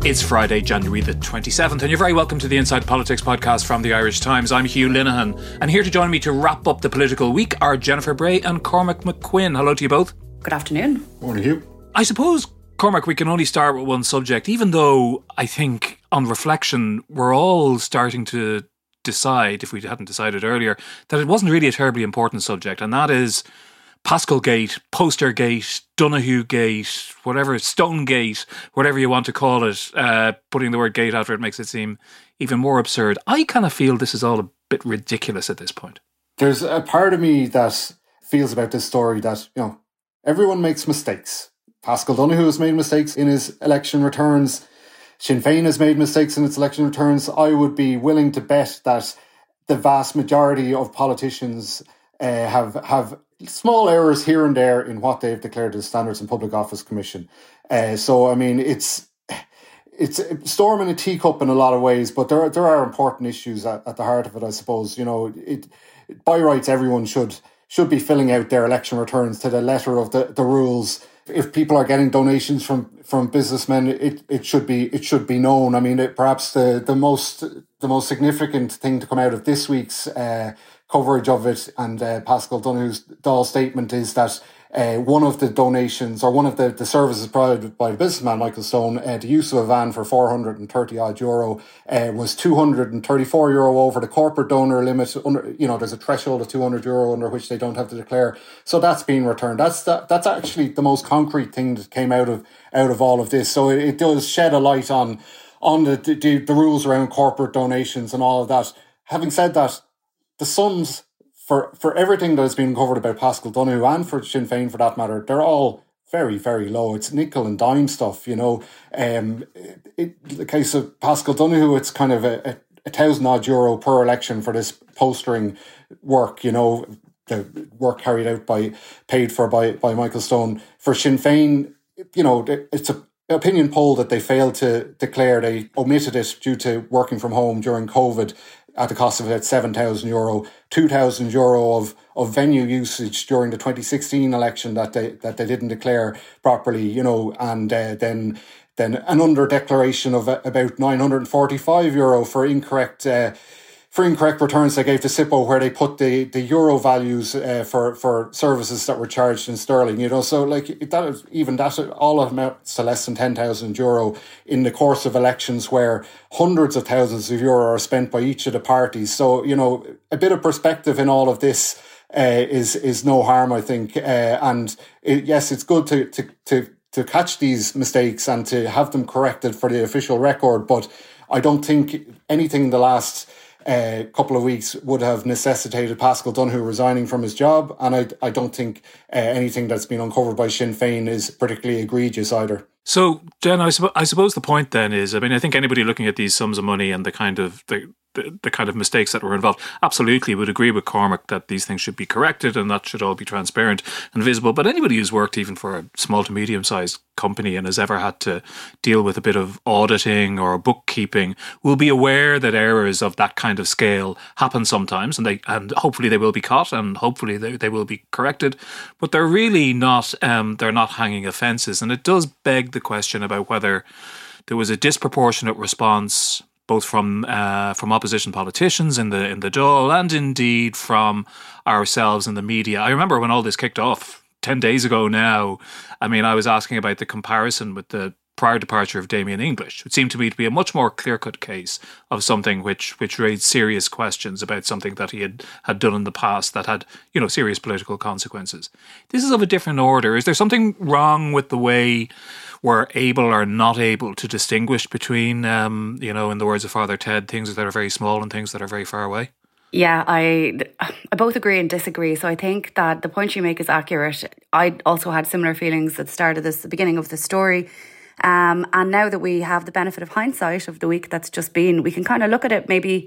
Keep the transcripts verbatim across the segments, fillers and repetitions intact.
It's Friday, January the twenty-seventh, and you're very welcome to the Inside Politics podcast from the Irish Times. I'm Hugh Linehan, and here to join me to wrap up the political week are Jennifer Bray and Cormac McQuinn. Hello to you both. Good afternoon. Morning, Hugh. I suppose, Cormac, we can only start with one subject, even though I think on reflection we're all starting to decide, if we hadn't decided earlier, that it wasn't really a terribly important subject, and that is Paschal Gate, Poster Gate, Donahue Gate, whatever, Stone Gate, whatever you want to call it. Uh, putting the word gate after it makes it seem even more absurd. I kind of feel this is all a bit ridiculous at this point. There's a part of me that feels about this story that, you know, everyone makes mistakes. Paschal Donohoe has made mistakes in his election returns. Sinn Féin has made mistakes in its election returns. I would be willing to bet that the vast majority of politicians uh, have have small errors here and there in what they've declared as Standards and Public Office Commission. Uh, so, I mean, it's it's a storm in a teacup in a lot of ways, but there are, there are important issues at, at the heart of it, I suppose. You know, it, by rights, everyone should should be filling out their election returns to the letter of the, the rules. If people are getting donations from, from businessmen, it, it should be it should be known. I mean, it, perhaps the, the most the most significant thing to come out of this week's uh, coverage of it and uh, Paschal Donohoe's Dáil statement is that uh, one of the donations or one of the, the services provided by the businessman Michael Stone, uh, the use of a van for four hundred thirty odd euro uh, was two hundred thirty-four euro over the corporate donor limit. Under, you know, there's a threshold of two hundred euro under which they don't have to declare. So that's being returned. That's that, that's actually the most concrete thing that came out of out of all of this. So it, it does shed a light on on the, the the rules around corporate donations and all of that. Having said that, the sums for, for everything that has been covered about Paschal Donohoe and for Sinn Féin for that matter, they're all very, very low. It's nickel and dime stuff, you know. Um, it, the case of Paschal Donohoe, it's kind of a, a, a thousand odd euro per election for this postering work, you know, the work carried out by, paid for by, by Michael Stone. For Sinn Féin, you know, it's a opinion poll that they failed to declare. They omitted it due to working from home during COVID at the cost of about seven thousand euro, two thousand euro of, of venue usage during the twenty sixteen election that they that they didn't declare properly, you know, and uh, then then an under declaration of uh, about nine hundred forty-five euro for incorrect uh, for incorrect returns they gave to SIPO, where they put the, the euro values uh, for, for services that were charged in sterling, you know. So, like, that is, even that all amounts to less than ten thousand euro in the course of elections where hundreds of thousands of euro are spent by each of the parties. So, you know, a bit of perspective in all of this uh, is is no harm, I think. Uh, and it, yes, it's good to, to, to, to catch these mistakes and to have them corrected for the official record. But I don't think anything in the last a uh, couple of weeks would have necessitated Paschal Donohoe resigning from his job, and I, I don't think uh, anything that's been uncovered by Sinn Féin is particularly egregious either. So, Jen, I, supp- I suppose the point then is, I mean, I think anybody looking at these sums of money and the kind of the, the, the kind of mistakes that were involved absolutely would agree with Cormac that these things should be corrected and that should all be transparent and visible. But anybody who's worked even for a small to medium-sized company and has ever had to deal with a bit of auditing or bookkeeping will be aware that errors of that kind of scale happen sometimes, and they and hopefully they will be caught and hopefully they, they will be corrected. But they're really not um, they're not hanging offences, and it does beg the question about whether there was a disproportionate response both from uh, from opposition politicians in the in the Dáil and indeed from ourselves in the media. I remember when all this kicked off ten days ago now, I mean, I was asking about the comparison with the prior departure of Damien English. It seemed to me to be a much more clear-cut case of something which which raised serious questions about something that he had, had done in the past that had, you know, serious political consequences. This is of a different order. Is there something wrong with the way we're able or not able to distinguish between, um, you know, in the words of Father Ted, things that are very small and things that are very far away? Yeah, I I both agree and disagree. So I think that the point you make is accurate. I also had similar feelings at the start of this, the beginning of the story. Um, and now that we have the benefit of hindsight of the week that's just been, we can kind of look at it maybe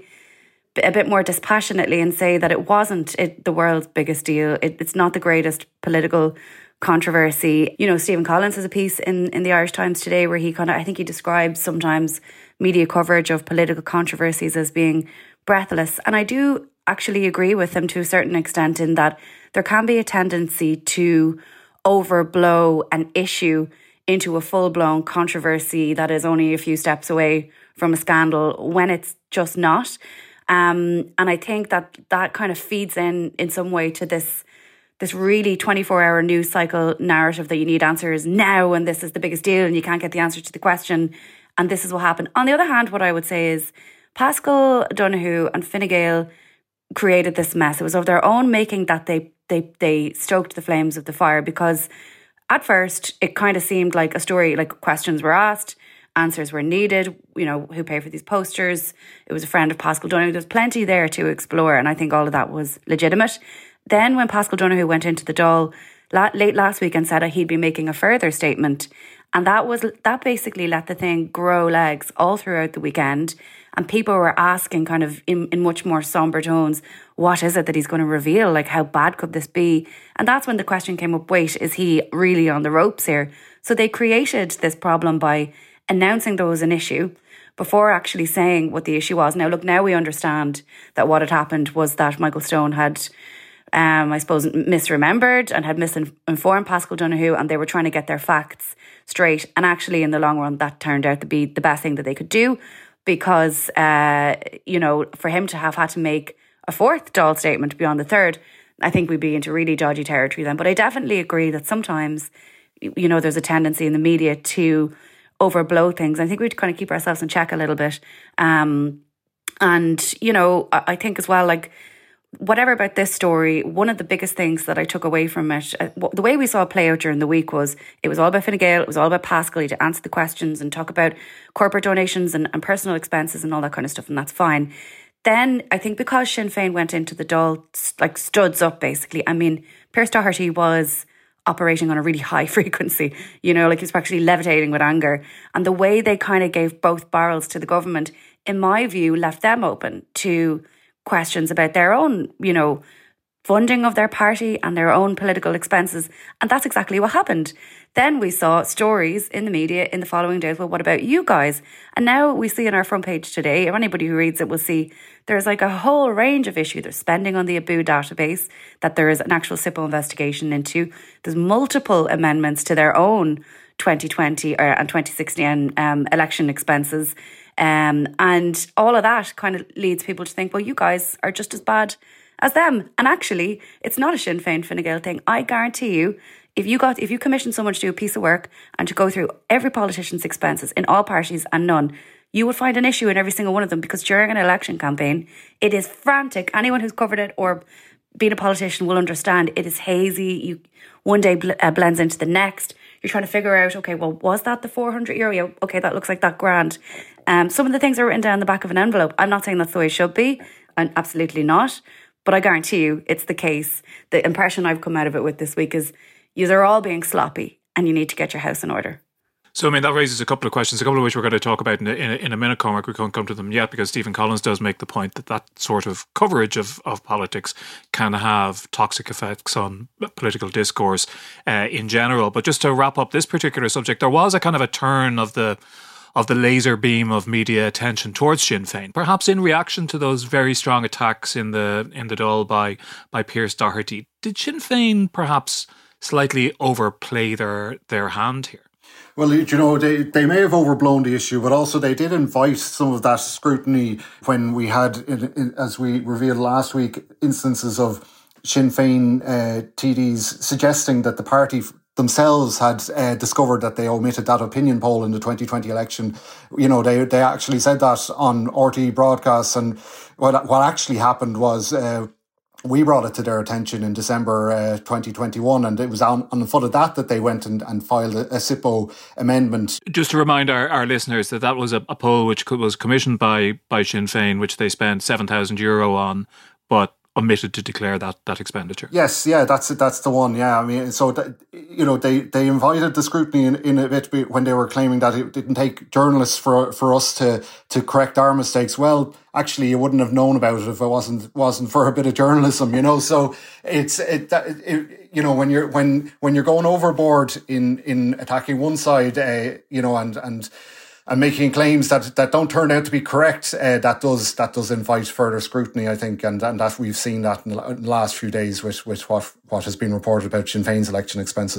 a bit more dispassionately and say that it wasn't it, the world's biggest deal. It, it's not the greatest political controversy. You know, Stephen Collins has a piece in, in the Irish Times today where he kind of, I think he describes sometimes media coverage of political controversies as being breathless. And I do actually agree with him to a certain extent in that there can be a tendency to overblow an issue into a full-blown controversy that is only a few steps away from a scandal when it's just not. Um, and I think that that kind of feeds in in some way to this this really twenty-four hour news cycle narrative that you need answers now and this is the biggest deal and you can't get the answer to the question and this is what happened. On the other hand, what I would say is Paschal Donohoe and Fine Gael created this mess. It was of their own making that they they they stoked the flames of the fire, because at first it kind of seemed like a story, like questions were asked, answers were needed, you know, who paid for these posters. It was a friend of Paschal Donohoe. There was plenty there to explore, and I think all of that was legitimate. Then when Paschal Donohoe went into the Dáil la- late last week and said that he'd be making a further statement, and that was that basically let the thing grow legs all throughout the weekend. And people were asking kind of in, in much more somber tones, what is it that he's going to reveal? Like, how bad could this be? And that's when the question came up, wait, is he really on the ropes here? So they created this problem by announcing there was an issue before actually saying what the issue was. Now, look, now we understand that what had happened was that Michael Stone had, um, I suppose, misremembered and had misinformed Paschal Donohoe, and they were trying to get their facts straight. And actually, in the long run, that turned out to be the best thing that they could do, because, uh, you know, for him to have had to make a fourth Dáil statement beyond the third, I think we'd be into really dodgy territory then. But I definitely agree that sometimes, you know, there's a tendency in the media to overblow things. I think we'd kind of keep ourselves in check a little bit. Um, and, you know, I think as well, like, whatever about this story, one of the biggest things that I took away from it, uh, the way we saw it play out during the week was it was all about Fine Gael, it was all about Paschal to answer the questions and talk about corporate donations and, and personal expenses and all that kind of stuff, and that's fine. Then I think because Sinn Féin went into the Dáil, like, studs up basically. I mean, Pearse Doherty was operating on a really high frequency, you know, like he was actually levitating with anger. And the way they kind of gave both barrels to the government, in my view, left them open to questions about their own, you know, funding of their party and their own political expenses. And that's exactly what happened. Then we saw stories in the media in the following days, well, what about you guys? And now we see on our front page today, if anybody who reads it will see, there's like a whole range of issues. There's spending on the A B U database that there is an actual S I P O investigation into. There's multiple amendments to their own twenty twenty or, and twenty sixteen um, election expenses. Um, and all of that kind of leads people to think, well, you guys are just as bad as them. And actually, it's not a Sinn Féin Fine Gael thing. I guarantee you, if you got if you commissioned someone to do a piece of work and to go through every politician's expenses in all parties and none, you would find an issue in every single one of them, because during an election campaign, it is frantic. Anyone who's covered it or been a politician will understand it is hazy. You one day bl- uh, blends into the next. You're trying to figure out, okay, well, was that the four hundred euro? Yeah, okay, that looks like that grand. Um, some of the things are written down the back of an envelope. I'm not saying that's the way it should be, and absolutely not. But I guarantee you it's the case. The impression I've come out of it with this week is you're all being sloppy and you need to get your house in order. So, I mean, that raises a couple of questions, a couple of which we're going to talk about in a, in a, in a minute, Cormac. We can't come to them yet because Stephen Collins does make the point that that sort of coverage of, of politics can have toxic effects on political discourse uh, in general. But just to wrap up this particular subject, there was a kind of a turn of the of the laser beam of media attention towards Sinn Féin, perhaps in reaction to those very strong attacks in the in the Dáil by, by Pearse Doherty. Did Sinn Féin perhaps slightly overplay their their hand here? Well, you know, they, they may have overblown the issue, but also they did invite some of that scrutiny when we had, in, in, as we revealed last week, instances of Sinn Féin uh, T Ds suggesting that the party themselves had uh, discovered that they omitted that opinion poll in the twenty twenty election. You know, they they actually said that on R T E broadcasts, and what what actually happened was uh, we brought it to their attention in December uh, twenty twenty-one, and it was on, on the foot of that that they went and, and filed a, a S I P O amendment. Just to remind our, our listeners that that was a, a poll which was commissioned by, by Sinn Féin, which they spent seven thousand euro on, but omitted to declare that that expenditure. Yes, yeah, that's that's the one. Yeah, I mean, so that, you know, they, they invited the scrutiny in, in a bit when they were claiming that it didn't take journalists for for us to to correct our mistakes. Well, actually, you wouldn't have known about it if it wasn't wasn't for a bit of journalism, you know. So it's it, it you know, when you're when when you're going overboard in in attacking one side, uh, you know, and and. and making claims that, that don't turn out to be correct, uh, that does that does invite further scrutiny, I think, and, and that we've seen that in the last few days with, with what, what has been reported about Sinn Féin's election expenses.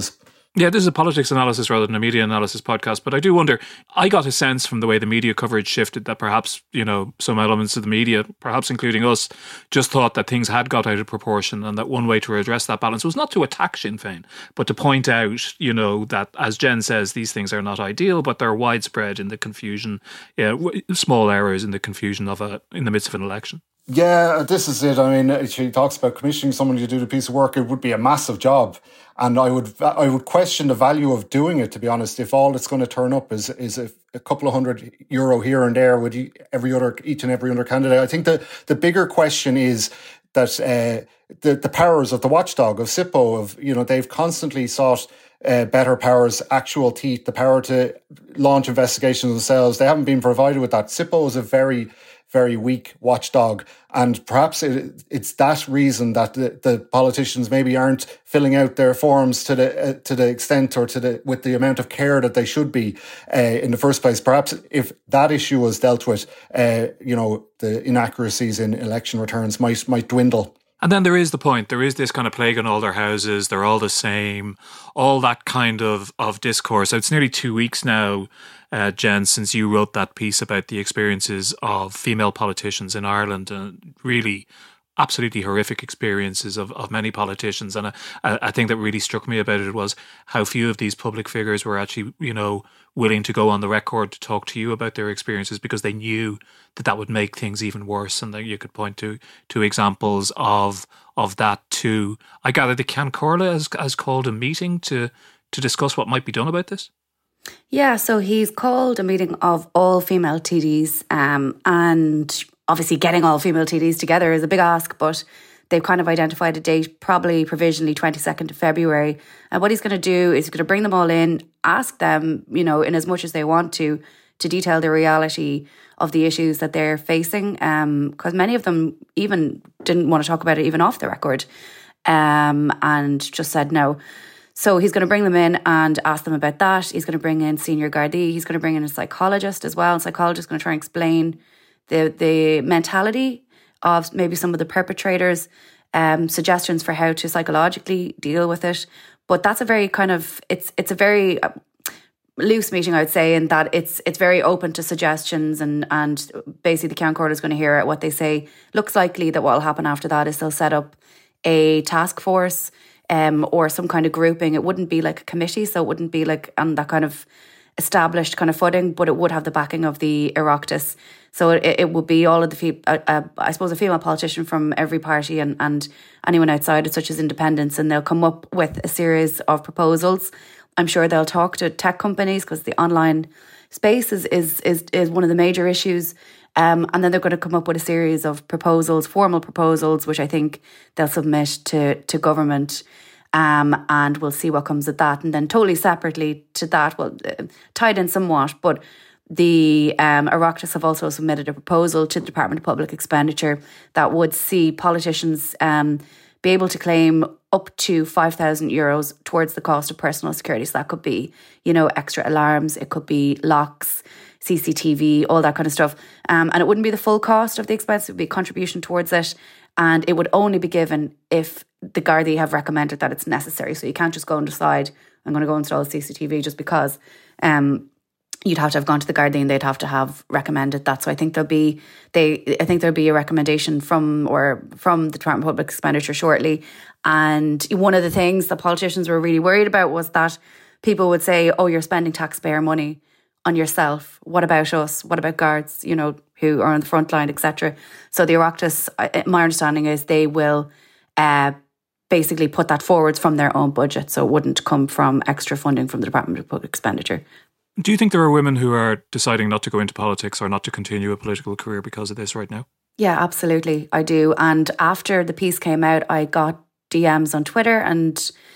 Yeah, this is a politics analysis rather than a media analysis podcast, but I do wonder, I got a sense from the way the media coverage shifted that perhaps, you know, some elements of the media, perhaps including us, just thought that things had got out of proportion and that one way to address that balance was not to attack Sinn Féin, but to point out, you know, that, as Jen says, these things are not ideal, but they're widespread in the confusion, yeah, small errors in the confusion of a, in the midst of an election. Yeah, this is it. I mean, she talks about commissioning someone to do the piece of work. It would be a massive job. And I would I would question the value of doing it, to be honest, if all that's going to turn up is is a, a couple of hundred euro here and there with every other each and every other candidate. I think the, the bigger question is that uh, the, the powers of the watchdog, of SIPO, of, you know, they've constantly sought uh, better powers, actual teeth, the power to launch investigations themselves. They haven't been provided with that. SIPO is a very... very weak watchdog. And perhaps it, it's that reason that the, the politicians maybe aren't filling out their forms to the uh, to the extent or to the with the amount of care that they should be uh, in the first place. Perhaps if that issue was dealt with, uh, you know, the inaccuracies in election returns might might dwindle. And then there is the point, there is this kind of plague on all their houses, they're all the same, all that kind of, of discourse. So it's nearly two weeks now, uh, Jen, since you wrote that piece about the experiences of female politicians in Ireland, and really absolutely horrific experiences of, of many politicians. And I, I think that really struck me about it was how few of these public figures were actually, you know, willing to go on the record to talk to you about their experiences because they knew that that would make things even worse. And that you could point to to examples of of that too. I gather the Ceann Comhairle has, has called a meeting to to discuss what might be done about this. Yeah, so he's called a meeting of all female T Ds, um, and obviously getting all female T Ds together is a big ask, but they've kind of identified a date, probably provisionally twenty-second of February. And what he's going to do is he's going to bring them all in, ask them, you know, in as much as they want to, to detail the reality of the issues that they're facing, because um, many of them even didn't want to talk about it even off the record, um, and just said no. So he's going to bring them in and ask them about that. He's going to bring in senior Gardaí. He's going to bring in a psychologist as well. A psychologist is going to try and explain the the mentality of maybe some of the perpetrators, um, suggestions for how to psychologically deal with it. But that's a very kind of, it's it's a very loose meeting, I would say, in that it's it's very open to suggestions, and, and basically the Ceann Comhairle is going to hear what they say. Looks likely that what will happen after that is they'll set up a task force um, or some kind of grouping. It wouldn't be like a committee, so it wouldn't be like on that kind of established kind of footing, but it would have the backing of the Oireachtas. So it, it would be all of the, uh, uh, I suppose, a female politician from every party and, and anyone outside it, such as independents, and they'll come up with a series of proposals. I'm sure they'll talk to tech companies because the online space is, is, is, is one of the major issues. Um, and then they're going to come up with a series of proposals, formal proposals, which I think they'll submit to, to government. Um, and we'll see what comes of that. And then totally separately to that, well, uh, tied in somewhat, but the um, Oireachtas have also submitted a proposal to the Department of Public Expenditure that would see politicians um, be able to claim up to five thousand euros towards the cost of personal security. So that could be, you know, extra alarms, it could be locks, C C T V, all that kind of stuff. Um, and it wouldn't be the full cost of the expense, it would be a contribution towards it. And it would only be given if the Gardaí have recommended that it's necessary. So you can't just go and decide, I'm going to go install C C T V just because. Um, you'd have to have gone to the Gardaí and they'd have to have recommended that. So I think there'll be they I think there'll be a recommendation from or from the Department of Public Expenditure shortly. And one of the things that politicians were really worried about was that people would say, oh, you're spending taxpayer money on yourself. What about us? What about guards, you know, who are on the front line, et cetera. So the Oireachtas, my understanding is they will uh, basically put that forwards from their own budget. So it wouldn't come from extra funding from the Department of Public Expenditure. Do you think there are women who are deciding not to go into politics or not to continue a political career because of this right now? Yeah, absolutely. I do. And after the piece came out, I got D Ms on Twitter and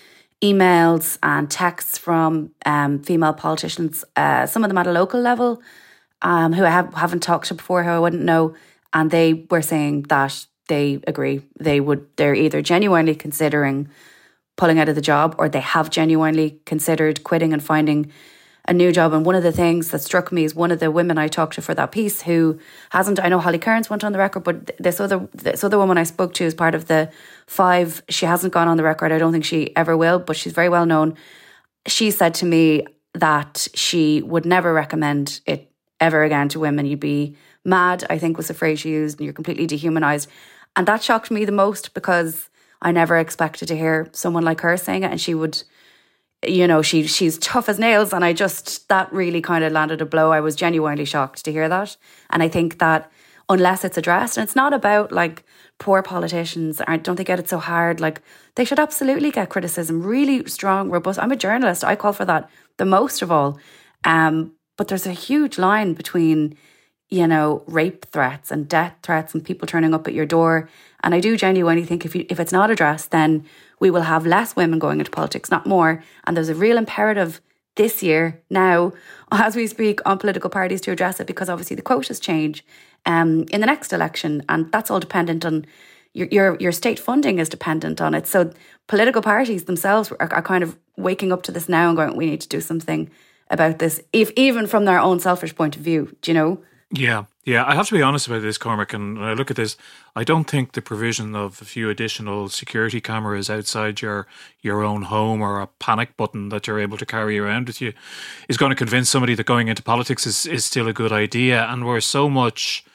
emails and texts from um, female politicians, uh, some of them at a local level, um, who I have, haven't talked to before, who I wouldn't know. And they were saying that they agree. They would, they're either genuinely considering pulling out of the job or they have genuinely considered quitting and finding a new job. And one of the things that struck me is one of the women I talked to for that piece who hasn't, I know Holly Cairns went on the record, but this other this other woman I spoke to is part of the five. She hasn't gone on the record. I don't think she ever will, but she's very well known. she said to me that she would never recommend it ever again to women. You'd be mad, I think was the phrase she used, and you're completely dehumanised. And that shocked me the most, because I never expected to hear someone like her saying it. And she would, you know, she she's tough as nails. And I just, that really kind of landed a blow. I was genuinely shocked to hear that. And I think that unless it's addressed, and it's not about like poor politicians, I don't think get it so hard. Like, they should absolutely get criticism, really strong, robust. I'm a journalist. I call for that the most of all. Um, but there's a huge line between, you know, rape threats and death threats and people turning up at your door. And I do genuinely think if you, if it's not addressed, then we will have less women going into politics, not more. And there's a real imperative this year, now, as we speak, on political parties to address it, because obviously the quotas change um, in the next election. And that's all dependent on, your, your, your state funding is dependent on it. So political parties themselves are, are kind of waking up to this now and going, we need to do something about this, if even from their own selfish point of view, do you know? Yeah, yeah. I have to be honest about this, Cormac, and when I look at this, I don't think the provision of a few additional security cameras outside your your own home, or a panic button that you're able to carry around with you, is going to convince somebody that going into politics is, is still a good idea. And we're so much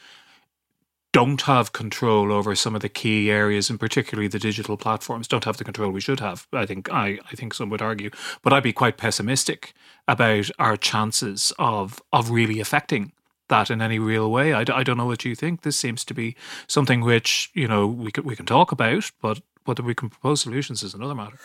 don't have control over some of the key areas, and particularly the digital platforms don't have the control we should have. I think I, I think some would argue, but I'd be quite pessimistic about our chances of of really affecting that in any real way. I, I don't know what you think. This seems to be something which, you know, we can, we can talk about, but whether we can propose solutions is another matter.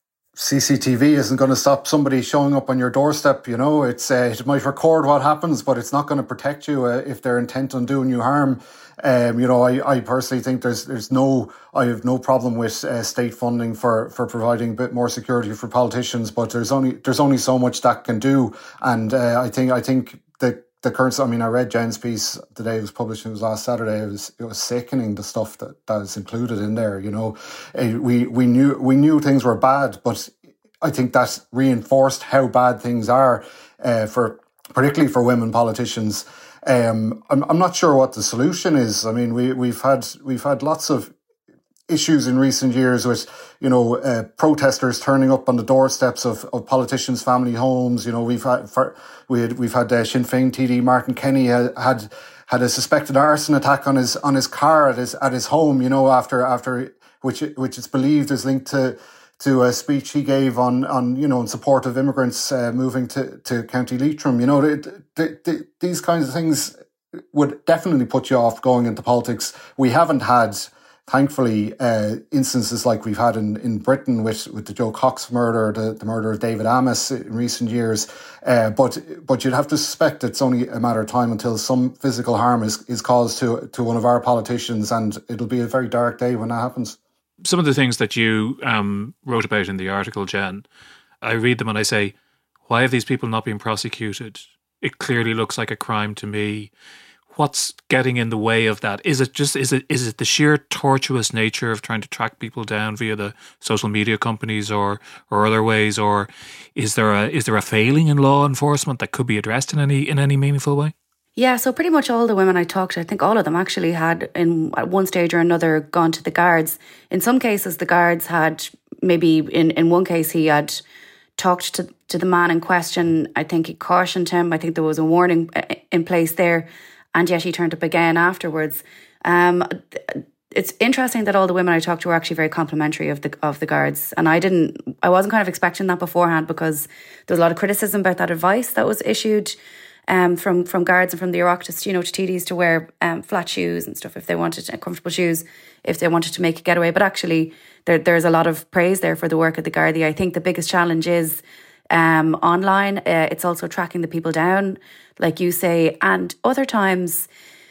C C T V isn't going to stop somebody showing up on your doorstep. You know, it's uh, it might record what happens, but it's not going to protect you uh, if they're intent on doing you harm. Um, you know, I, I personally think there's there's no I have no problem with uh, state funding for, for providing a bit more security for politicians, but there's only there's only so much that can do, and uh, I think I think the the current. I mean, I read Jen's piece today. It was published. It was last Saturday. It was it was sickening, the stuff that, that is included in there. You know, uh, we we knew we knew things were bad, but I think that reinforced how bad things are uh, for particularly for women politicians. Um, I'm I'm not sure what the solution is. I mean, we we've had we've had lots of issues in recent years with, you know, uh, protesters turning up on the doorsteps of, of politicians' family homes. You know, we've had for, we had we've had uh, Sinn Féin T D Martin Kenny had, had had a suspected arson attack on his on his car at his at his home. You know, after after which which is believed is linked to. to a speech he gave on, on you know, in support of immigrants uh, moving to, to County Leitrim. You know, they, they, they, these kinds of things would definitely put you off going into politics. We haven't had, thankfully, uh, instances like we've had in, in Britain with, with the Joe Cox murder, the, the murder of David Amis in recent years. Uh, but but you'd have to suspect it's only a matter of time until some physical harm is, is caused to, to one of our politicians, and it'll be a very dark day when that happens. Some of the things that you um, wrote about in the article, Jen, I read them and I say, why have these people not been prosecuted? It clearly looks like a crime to me. What's getting in the way of that? Is it just is it is it the sheer tortuous nature of trying to track people down via the social media companies or or other ways, or is there a is there a failing in law enforcement that could be addressed in any in any meaningful way? Yeah, so pretty much all the women I talked to, I think all of them actually had, in at one stage or another, gone to the guards. In some cases, the guards had, maybe in, in one case, he had talked to, to the man in question. I think he cautioned him. I think there was a warning in place there. And yet he turned up again afterwards. Um, it's interesting that all the women I talked to were actually very complimentary of the of the guards. And I didn't, I wasn't kind of expecting that beforehand, because there was a lot of criticism about that advice that was issued Um, from from guards and from the Oireachtas, you know, to T Ds to wear um, flat shoes and stuff if they wanted to, comfortable shoes if they wanted to make a getaway. But actually, there there's a lot of praise there for the work of the Gardaí. I think the biggest challenge is um, online. Uh, it's also tracking the people down, like you say. And other times,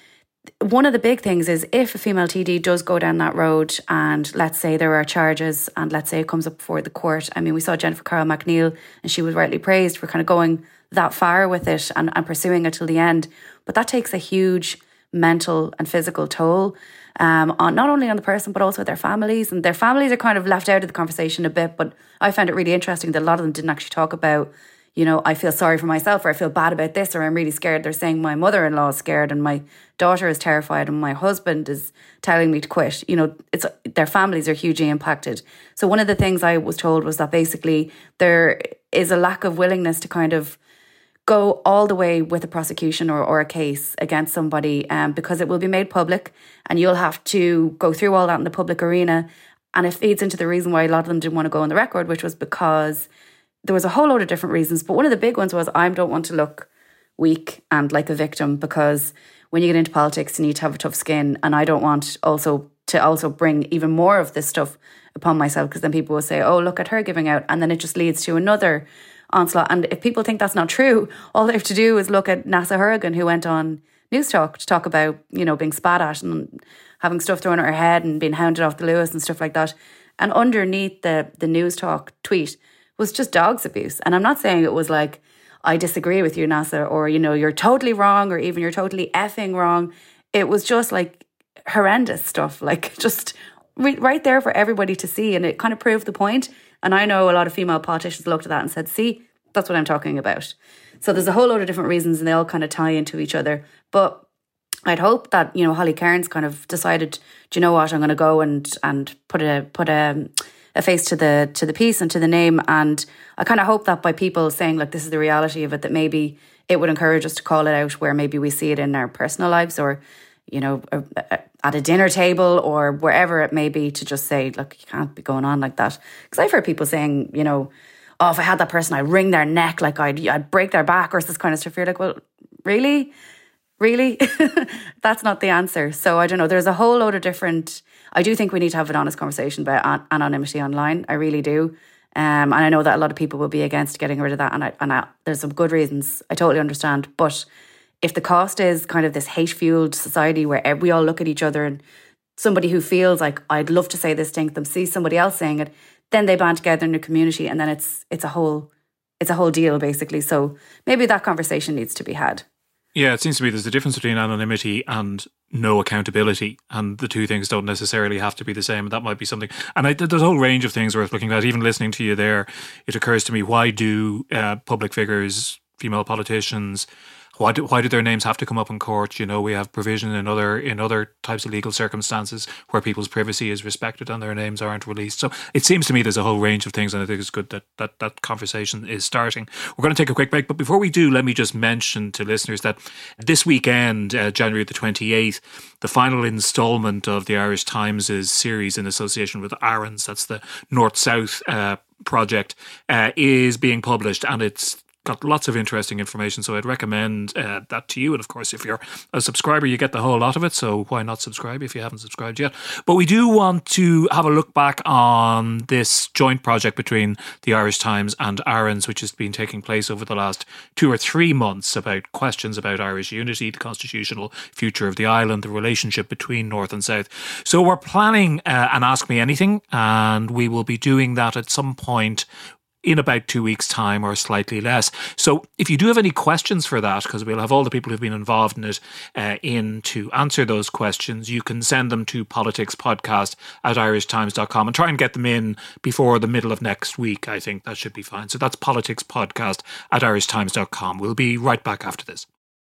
one of the big things is if a female T D does go down that road, and let's say there are charges, and let's say it comes up before the court. I mean, we saw Jennifer Carroll McNeil, and she was rightly praised for kind of going that far with it and, and pursuing it till the end. But that takes a huge mental and physical toll um, on not only on the person, but also their families. And their families are kind of left out of the conversation a bit. But I found it really interesting that a lot of them didn't actually talk about, you know, I feel sorry for myself, or I feel bad about this, or I'm really scared. They're saying my mother-in-law is scared and my daughter is terrified and my husband is telling me to quit. You know, it's their families are hugely impacted. So one of the things I was told was that basically there is a lack of willingness to kind of go all the way with a prosecution or, or a case against somebody, um, because it will be made public and you'll have to go through all that in the public arena. And it feeds into the reason why a lot of them didn't want to go on the record, which was because there was a whole load of different reasons. But one of the big ones was, I don't want to look weak and like a victim, because when you get into politics, you need to have a tough skin. And I don't want also to also bring even more of this stuff upon myself, because then people will say, oh, look at her giving out. And then it just leads to another onslaught. And if people think that's not true, all they have to do is look at Neasa Hourigan, who went on News Talk to talk about, you know, being spat at and having stuff thrown at her head and being hounded off the Lewis and stuff like that. And underneath the, the News Talk tweet was just dogs abuse. And I'm not saying it was like, I disagree with you, Neasa, or, you know, you're totally wrong, or even you're totally effing wrong. It was just like horrendous stuff, like just re- right there for everybody to see. And it kind of proved the point. And I know a lot of female politicians looked at that and said, see, that's what I'm talking about. So there's a whole load of different reasons and they all kind of tie into each other. But I'd hope that, you know, Holly Cairns kind of decided, do you know what, I'm going to go and and put a put a, a face to the to the piece and to the name. And I kind of hope that by people saying, like, this is the reality of it, that maybe it would encourage us to call it out where maybe we see it in our personal lives, or, you know, at a dinner table or wherever it may be, to just say, look, you can't be going on like that. Because I've heard people saying, you know, oh, if I had that person, I'd wring their neck, like I'd, I'd break their back, or this kind of stuff. You're like, well, really? Really? That's not the answer. So I don't know. There's a whole load of different... I do think we need to have an honest conversation about an- anonymity online. I really do. Um, and I know that a lot of people will be against getting rid of that. And, I, and I, there's some good reasons. I totally understand. But if the cost is kind of this hate-fueled society where we all look at each other and somebody who feels like, I'd love to say this thing to them, sees somebody else saying it, then they band together in a community, and then it's it's a whole it's a whole deal, basically. So maybe that conversation needs to be had. Yeah, it seems to me there's a difference between anonymity and no accountability, and the two things don't necessarily have to be the same. That might be something. And I, there's a whole range of things worth looking at. Even listening to you there, it occurs to me, why do uh, public figures, female politicians, Why do, why do their names have to come up in court? You know, we have provision in other in other types of legal circumstances where people's privacy is respected and their names aren't released. So it seems to me there's a whole range of things, and I think it's good that that, that conversation is starting. We're going to take a quick break, but before we do, let me just mention to listeners that this weekend, uh, January the twenty-eighth, the final instalment of the Irish Times' series in association with Aaron's, that's the North-South uh, project, uh, is being published, and it's got lots of interesting information, so I'd recommend uh, that to you. And of course, if you're a subscriber, you get the whole lot of it, so why not subscribe if you haven't subscribed yet? But we do want to have a look back on this joint project between the Irish Times and Aaron's, which has been taking place over the last two or three months, about questions about Irish unity, the constitutional future of the island, the relationship between North and South. So we're planning uh, an Ask Me Anything, and we will be doing that at some point in about two weeks' time or slightly less. So if you do have any questions for that, because we'll have all the people who've been involved in it uh, in to answer those questions, you can send them to politicspodcast at irish times dot com and try and get them in before the middle of next week. I think that should be fine. So that's politicspodcast at irish times dot com. We'll be right back after this.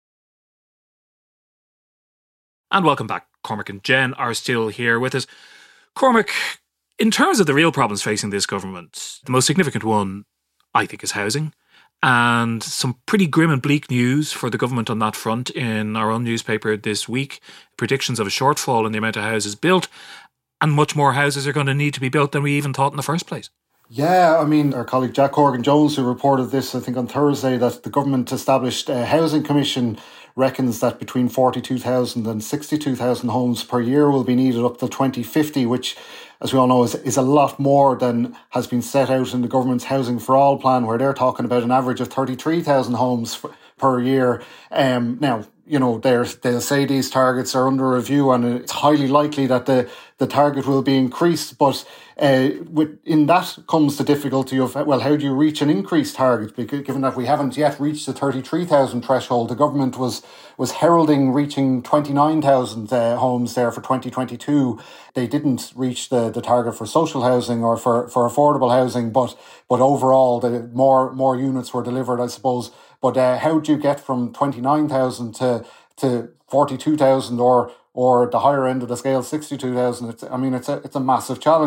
And welcome back. Cormac and Jen are still here with us. Cormac, in terms of the real problems facing this government, the most significant one, I think, is housing. And some pretty grim and bleak news for the government on that front in our own newspaper this week. Predictions of a shortfall in the amount of houses built, and much more houses are going to need to be built than we even thought in the first place. Yeah, I mean, our colleague Jack Horgan-Jones, who reported this, I think, on Thursday, that the government-established uh, Housing Commission reckons that between forty-two thousand and sixty-two thousand homes per year will be needed up till twenty fifty, which, as we all know, is, is a lot more than has been set out in the government's Housing for All plan, where they're talking about an average of thirty-three thousand homes f- per year. Um, now, you know, they're, they'll say these targets are under review, and it's highly likely that the, the target will be increased, but Uh, with, in that comes the difficulty of, well, how do you reach an increased target? Because given that we haven't yet reached the thirty-three thousand threshold, the government was was heralding reaching twenty-nine thousand uh, homes there for twenty twenty-two. They didn't reach the, the target for social housing or for, for affordable housing, but but overall, the more more units were delivered, I suppose. But uh, how do you get from twenty-nine thousand to to forty-two thousand or or the higher end of the scale, sixty-two thousand? It's, I mean, it's a it's a massive challenge.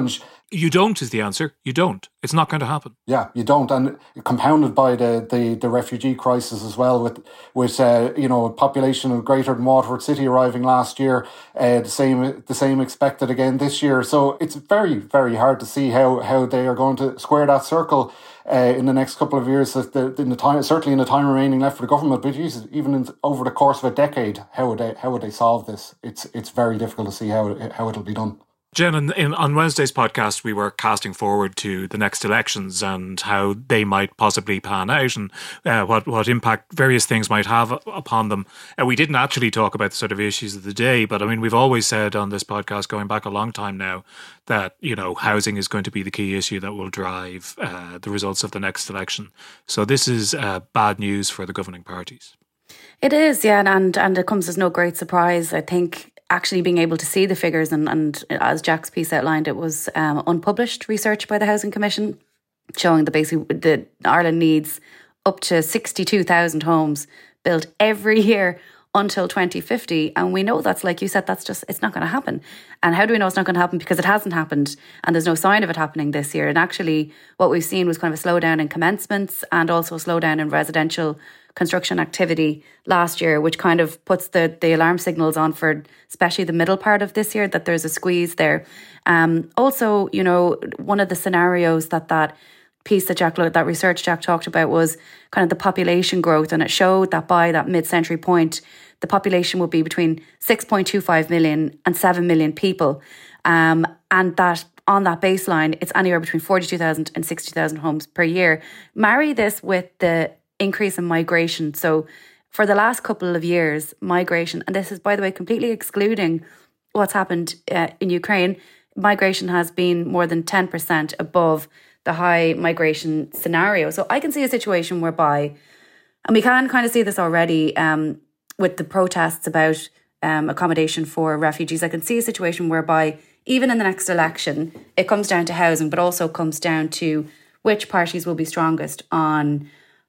You don't is the answer. You don't. It's not going to happen. Yeah, you don't, and compounded by the, the, the refugee crisis as well, with with uh, you know, a population of greater than Waterford City arriving last year, uh, the same the same expected again this year. So it's very very hard to see how, how they are going to square that circle uh, in the next couple of years. That the, in the time, certainly in the time remaining left for the government, but Jesus, even in, over the course of a decade, how would they how would they solve this? It's it's very difficult to see how it, how it'll be done. Jen, in, in, on Wednesday's podcast, we were casting forward to the next elections and how they might possibly pan out and uh, what, what impact various things might have upon them. And we didn't actually talk about the sort of issues of the day, but I mean, we've always said on this podcast, going back a long time now, that, you know, housing is going to be the key issue that will drive uh, the results of the next election. So this is uh, bad news for the governing parties. It is, yeah, and, and it comes as no great surprise. I think actually being able to see the figures, and, and as Jack's piece outlined, it was um, unpublished research by the Housing Commission showing that basically that Ireland needs up to sixty-two thousand homes built every year until twenty fifty. And we know that's, like you said, that's just, it's not going to happen. And how do we know it's not going to happen? Because it hasn't happened and there's no sign of it happening this year. And actually what we've seen was kind of a slowdown in commencements and also a slowdown in residential construction activity last year, which kind of puts the, the alarm signals on for especially the middle part of this year, that there's a squeeze there. Um, also, you know, one of the scenarios that that piece that Jack, that research Jack talked about was kind of the population growth, and it showed that by that mid-century point, the population would be between six point two five million and seven million people. Um, and that on that baseline, it's anywhere between forty-two thousand and sixty thousand homes per year. Marry this with the increase in migration. So for the last couple of years, migration, and this is, by the way, completely excluding what's happened uh, in Ukraine, migration has been more than ten percent above the high migration scenario. So I can see a situation whereby, and we can kind of see this already um, with the protests about um, accommodation for refugees, I can see a situation whereby even in the next election, it comes down to housing, but also comes down to which parties will be strongest on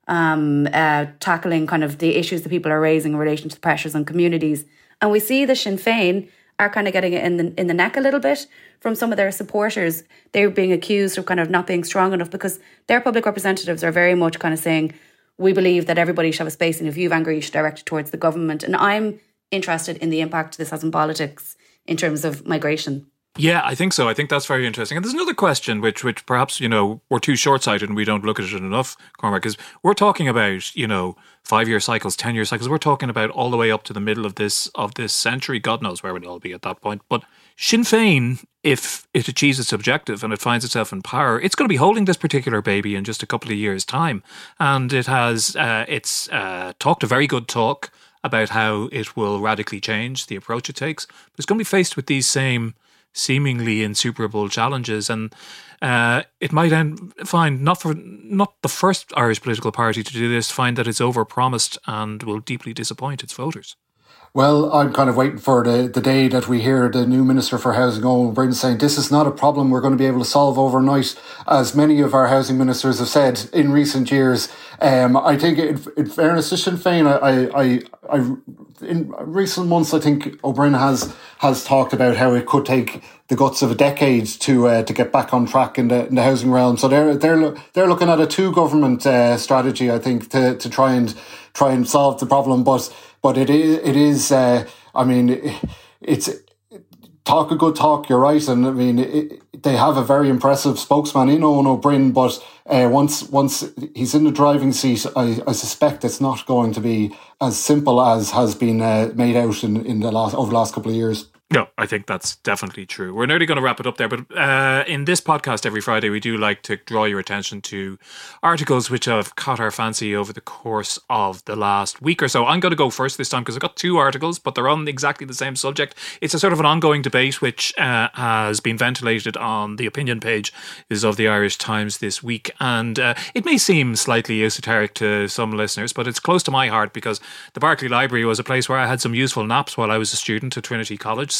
um, uh, tackling kind of the issues that people are raising in relation to the pressures on communities. And we see the Sinn Féin are kind of getting it in the, in the neck a little bit from some of their supporters. They're being accused of kind of not being strong enough because their public representatives are very much kind of saying, we believe that everybody should have a space, and if you have anger, you should direct it towards the government. And I'm interested in the impact this has on politics in terms of migration. Yeah, I think so. I think that's very interesting. And there's another question which which perhaps, you know, we're too short-sighted and we don't look at it enough, Cormac, is we're talking about, you know, five-year cycles, ten-year cycles. We're talking about all the way up to the middle of this of this century. God knows where it'll be at that point. But Sinn Féin, if it achieves its objective and it finds itself in power, it's going to be holding this particular baby in just a couple of years' time. And it has, uh, it's uh, talked a very good talk about how it will radically change the approach it takes. But it's going to be faced with these same seemingly insuperable challenges, and uh, it might end, find not for not the first Irish political party to do this, find that it's overpromised and will deeply disappoint its voters. Well, I'm kind of waiting for the, the day that we hear the new Minister for Housing, Eoin Byrne, saying this is not a problem we're going to be able to solve overnight, as many of our housing ministers have said in recent years. Um, I think, in, in fairness to Sinn Féin, I, I, I, in recent months, I think O'Brien has has talked about how it could take the guts of a decade to uh, to get back on track in the in the housing realm. So they're they're they're looking at a two government uh, strategy, I think, to to try and try and solve the problem, but. But it is, it is. Uh, I mean, it's talk a good talk. You're right, and I mean, it, they have a very impressive spokesman in Eoin Ó Broin. But uh, once once he's in the driving seat, I, I suspect it's not going to be as simple as has been uh, made out in, in the last over the last couple of years. No, I think that's definitely true. We're nearly going to wrap it up there, but uh, in this podcast every Friday, we do like to draw your attention to articles which have caught our fancy over the course of the last week or so. I'm going to go first this time because I've got two articles, but they're on exactly the same subject. It's a sort of an ongoing debate which uh, has been ventilated on the opinion page is of the Irish Times this week, and uh, it may seem slightly esoteric to some listeners, but it's close to my heart because the Berkeley Library was a place where I had some useful naps while I was a student at Trinity College.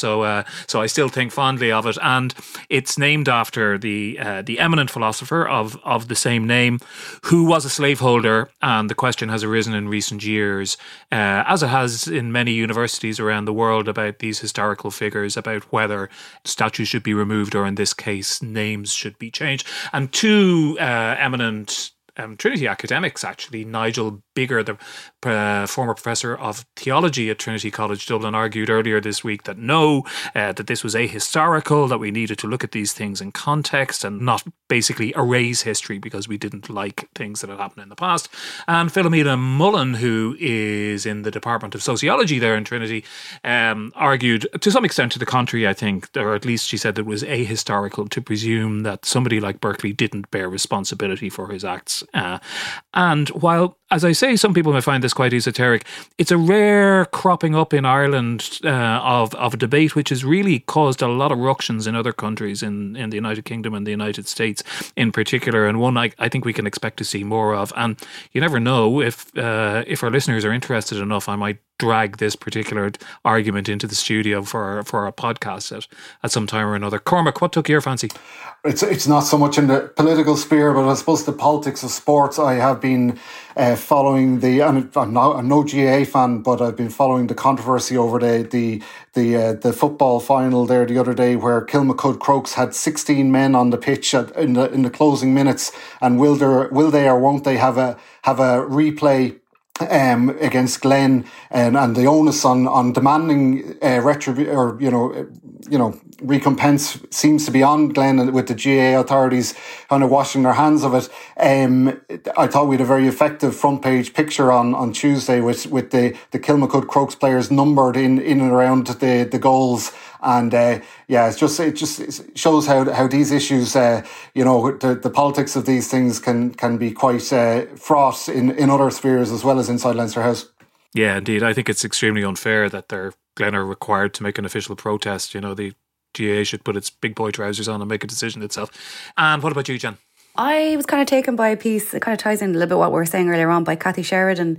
So uh, so I still think fondly of it. And it's named after the uh, the eminent philosopher of, of the same name, who was a slaveholder. And the question has arisen in recent years, uh, as it has in many universities around the world, about these historical figures, about whether statues should be removed or, in this case, names should be changed. And two uh, eminent Um, Trinity academics, actually, Nigel Biggar, the uh, former professor of theology at Trinity College Dublin, argued earlier this week that no, uh, that this was ahistorical, that we needed to look at these things in context and not basically erase history because we didn't like things that had happened in the past. And Philomena Mullen, who is in the Department of Sociology there in Trinity, um, argued to some extent to the contrary, I think, or at least she said that it was ahistorical to presume that somebody like Berkeley didn't bear responsibility for his acts. Uh, and while, as I say, some people may find this quite esoteric, it's a rare cropping up in Ireland uh, of, of a debate which has really caused a lot of ructions in other countries, in, in the United Kingdom and the United States in particular, and one I, I think we can expect to see more of. And you never know, if uh, if our listeners are interested enough, I might drag this particular argument into the studio for for a podcast at, at some time or another. Cormac, what took your fancy? It's it's not so much in the political sphere, but I suppose the politics of sports. I have been uh, following the. I'm, I'm, not, I'm no G A A fan, but I've been following the controversy over the the the uh, the football final there the other day, where Kilmacud Crokes had sixteen men on the pitch at, in the in the closing minutes, and will there will they or won't they have a have a replay Um, against Glen, and and the onus on on demanding uh, retribu- or you know uh, you know recompense seems to be on Glen, with the G A A authorities kind of washing their hands of it. Um, I thought we had a very effective front page picture on, on Tuesday with with the the Kilmacud Crokes players numbered in in and around the the goals. And uh, yeah, it's just it just it shows how how these issues, uh, you know, the, the politics of these things can can be quite uh, fraught in, in other spheres as well as inside Leinster House. Yeah, indeed. I think it's extremely unfair that they're Glen are required to make an official protest. You know, the G A A should put its big boy trousers on and make a decision itself. And what about you, Jen? I was kind of taken by a piece, it kind of ties in a little bit what we were saying earlier on, by Kathy Sheridan.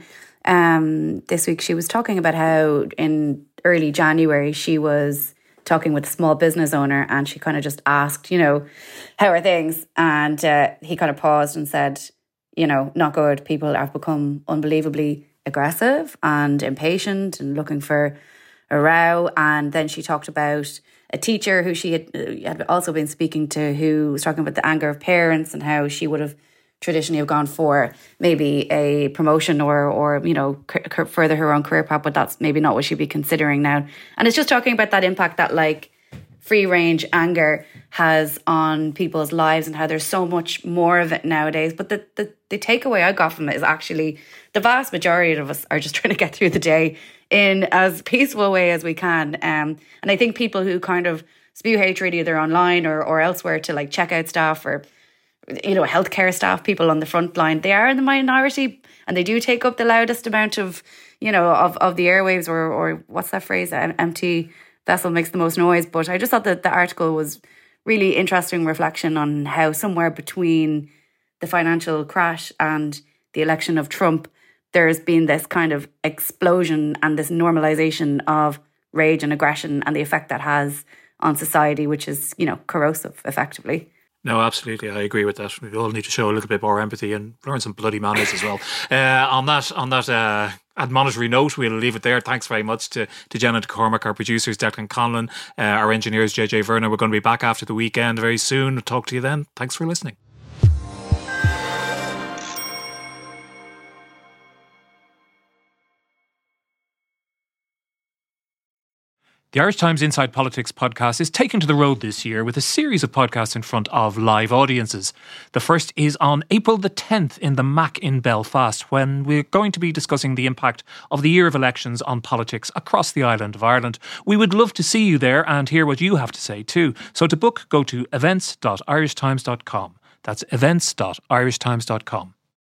Um, this week she was talking about how in early January she was talking with a small business owner, and she kind of just asked, you know, how are things? And uh, he kind of paused and said, you know, not good. People have become unbelievably aggressive and impatient and looking for a row. And then she talked about a teacher who she had, uh, had also been speaking to, who was talking about the anger of parents and how she would have traditionally have gone for maybe a promotion or, or you know, c- further her own career path, but that's maybe not what she'd be considering now. And it's just talking about that impact that, like, free range anger has on people's lives and how there's so much more of it nowadays. But the, the, the takeaway I got from it is actually the vast majority of us are just trying to get through the day in as peaceful a way as we can. Um, and I think people who kind of spew hatred either online or, or elsewhere to, like, checkout staff or, you know, healthcare staff, people on the front line, they are in the minority, and they do take up the loudest amount of, you know, of, of the airwaves, or, or what's that phrase? An empty vessel makes the most noise. But I just thought that the article was really interesting reflection on how somewhere between the financial crash and the election of Trump, there's been this kind of explosion and this normalization of rage and aggression and the effect that has on society, which is, you know, corrosive effectively. No, absolutely. I agree with that. We all need to show a little bit more empathy and learn some bloody manners as well. Uh, on that on that uh, admonitory note, we'll leave it there. Thanks very much to, to Jen and to Cormac, our producers, Declan Conlon, uh, our engineers, J J Vernon. We're going to be back after the weekend very soon. We'll talk to you then. Thanks for listening. The Irish Times Inside Politics podcast is taken to the road this year with a series of podcasts in front of live audiences. The first is on April the tenth in the Mac in Belfast, when we're going to be discussing the impact of the year of elections on politics across the island of Ireland. We would love to see you there and hear what you have to say too. So to book, go to events dot irish times dot com. That's events dot irish times dot com.